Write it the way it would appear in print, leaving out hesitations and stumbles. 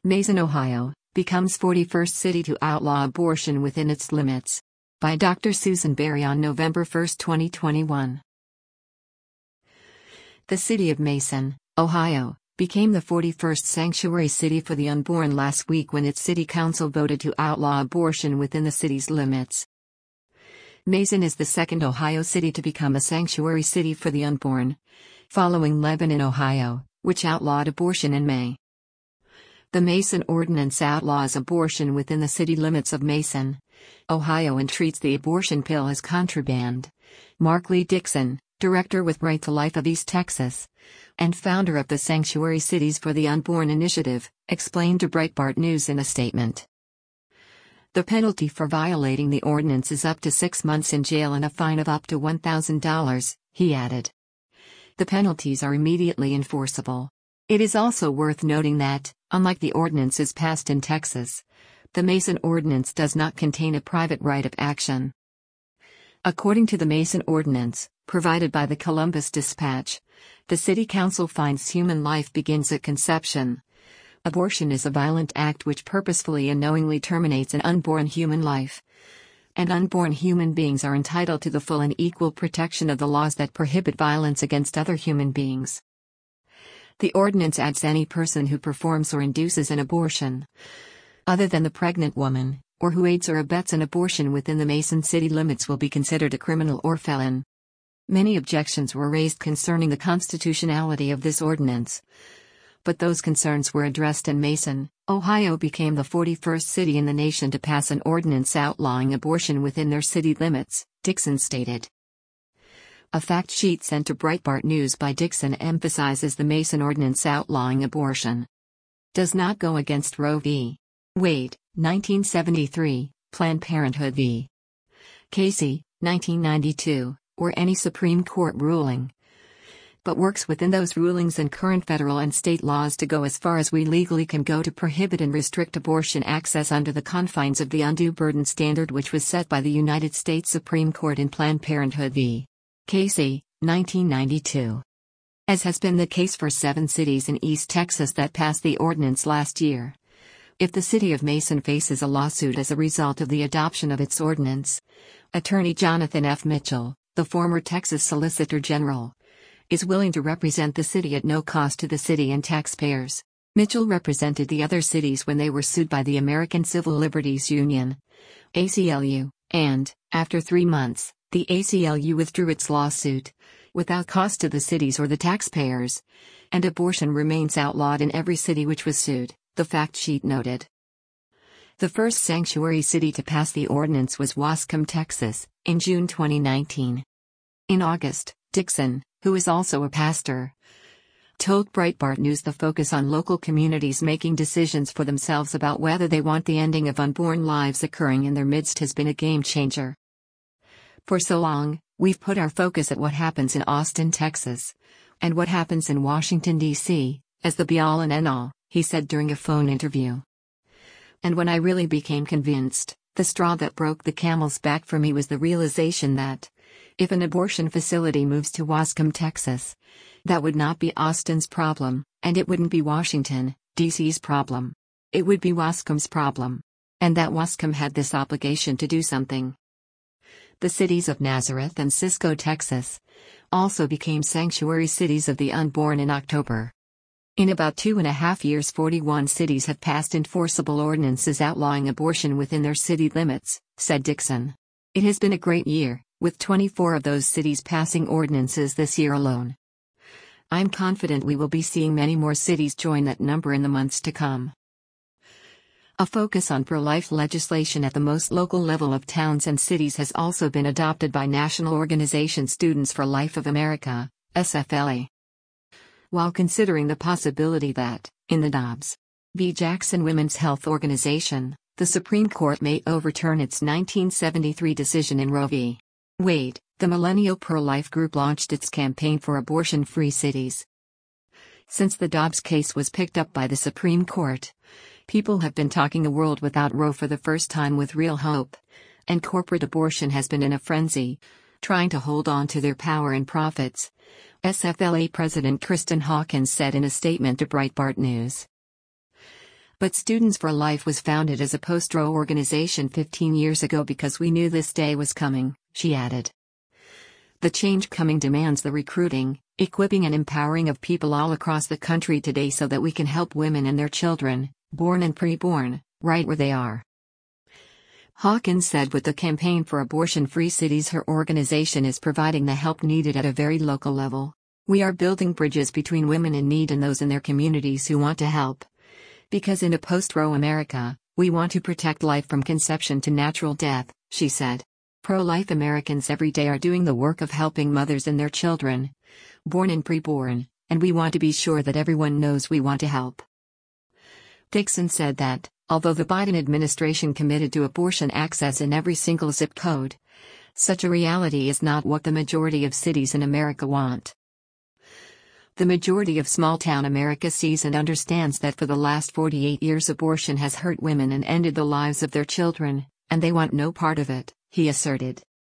Mason, Ohio, becomes 41st city to outlaw abortion within its limits. By Dr. Susan Berry on November 1, 2021. The city of Mason, Ohio, became the 41st sanctuary city for the unborn last week when its city council voted to outlaw abortion within the city's limits. Mason is the second Ohio city to become a sanctuary city for the unborn, following Lebanon, Ohio, which outlawed abortion in May. The Mason Ordinance outlaws abortion within the city limits of Mason, Ohio, and treats the abortion pill as contraband. Mark Lee Dixon, director with Right to Life of East Texas, and founder of the Sanctuary Cities for the Unborn Initiative, explained to Breitbart News in a statement. The penalty for violating the ordinance is up to 6 months in jail and a fine of up to $1,000, he added. The penalties are immediately enforceable. It is also worth noting that, unlike the ordinances passed in Texas, the Mason Ordinance does not contain a private right of action. According to the Mason Ordinance, provided by the Columbus Dispatch, the City Council finds human life begins at conception. Abortion is a violent act which purposefully and knowingly terminates an unborn human life. And unborn human beings are entitled to the full and equal protection of the laws that prohibit violence against other human beings. The ordinance adds any person who performs or induces an abortion, other than the pregnant woman, or who aids or abets an abortion within the Mason city limits will be considered a criminal or felon. Many objections were raised concerning the constitutionality of this ordinance, but those concerns were addressed and Mason, Ohio became the 41st city in the nation to pass an ordinance outlawing abortion within their city limits, Dixon stated. A fact sheet sent to Breitbart News by Dixon emphasizes the Mason Ordinance outlawing abortion does not go against Roe v. Wade, 1973, Planned Parenthood v. Casey, 1992, or any Supreme Court ruling, but works within those rulings and current federal and state laws to go as far as we legally can go to prohibit and restrict abortion access under the confines of the undue burden standard which was set by the United States Supreme Court in Planned Parenthood v. Casey, 1992. As has been the case for 7 cities in East Texas that passed the ordinance last year. If the city of Mason faces a lawsuit as a result of the adoption of its ordinance, Attorney Jonathan F. Mitchell, the former Texas Solicitor General, is willing to represent the city at no cost to the city and taxpayers. Mitchell represented the other cities when they were sued by the American Civil Liberties Union, ACLU, and, after 3 months, the ACLU withdrew its lawsuit, without cost to the cities or the taxpayers, and abortion remains outlawed in every city which was sued, the fact sheet noted. The first sanctuary city to pass the ordinance was Wascom, Texas, in June 2019. In August, Dixon, who is also a pastor, told Breitbart News the focus on local communities making decisions for themselves about whether they want the ending of unborn lives occurring in their midst has been a game changer. For so long, we've put our focus at what happens in Austin, Texas, and what happens in Washington, D.C., as the be-all and end-all, he said during a phone interview. And when I really became convinced, the straw that broke the camel's back for me was the realization that, if an abortion facility moves to Wascom, Texas, that would not be Austin's problem, and it wouldn't be Washington, D.C.'s problem. It would be Wascom's problem. And that Wascom had this obligation to do something. The cities of Nazareth and Cisco, Texas, also became sanctuary cities of the unborn in October. In about 2.5 years, 41 cities have passed enforceable ordinances outlawing abortion within their city limits, said Dixon. It has been a great year, with 24 of those cities passing ordinances this year alone. I'm confident we will be seeing many more cities join that number in the months to come. A focus on pro-life legislation at the most local level of towns and cities has also been adopted by national organization Students for Life of America, SFLA. While considering the possibility that, in the Dobbs v. Jackson Women's Health Organization, the Supreme Court may overturn its 1973 decision in Roe v. Wade, the Millennial Pro-Life Group launched its campaign for abortion-free cities. Since the Dobbs case was picked up by the Supreme Court, people have been talking a world without Roe for the first time with real hope, and corporate abortion has been in a frenzy, trying to hold on to their power and profits, SFLA President Kristen Hawkins said in a statement to Breitbart News. But Students for Life was founded as a post-Roe organization 15 years ago because we knew this day was coming, she added. The change coming demands the recruiting, equipping and empowering of people all across the country today so that we can help women and their children, born and preborn, right where they are. Hawkins said with the Campaign for Abortion-Free Cities her organization is providing the help needed at a very local level. We are building bridges between women in need and those in their communities who want to help. Because in a post-Roe America, we want to protect life from conception to natural death, she said. Pro-life Americans every day are doing the work of helping mothers and their children, born and preborn, and we want to be sure that everyone knows we want to help. Dixon said that, although the Biden administration committed to abortion access in every single zip code, such a reality is not what the majority of cities in America want. The majority of small-town America sees and understands that for the last 48 years abortion has hurt women and ended the lives of their children, and they want no part of it, he asserted.